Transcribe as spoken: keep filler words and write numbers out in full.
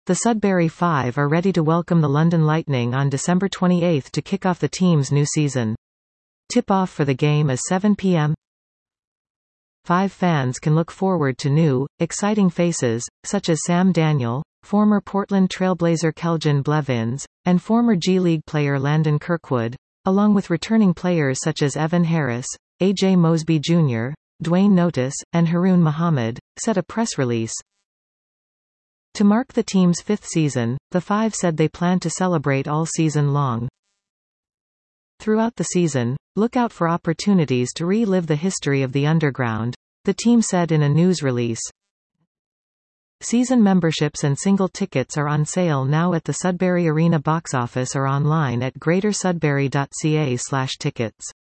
The Sudbury Five are ready to welcome the London Lightning on December twenty-eighth to kick off the team's new season. Tip-off for the game is seven p m Five fans can look forward to new, exciting faces, such as Sam Daniel, former Portland Trailblazer Kelvin Blevins, and former G League player Landon Kirkwood, along with returning players such as Evan Harris, A J Mosby Junior, Dwayne Notice, and Haroon Muhammad, said a press release. To mark the team's fifth season, the Five said they plan to celebrate all season long. Throughout the season, look out for opportunities to relive the history of the Underground, the team said in a news release. Season memberships and single tickets are on sale now at the Sudbury Arena box office or online at greater sudbury dot c a slash tickets.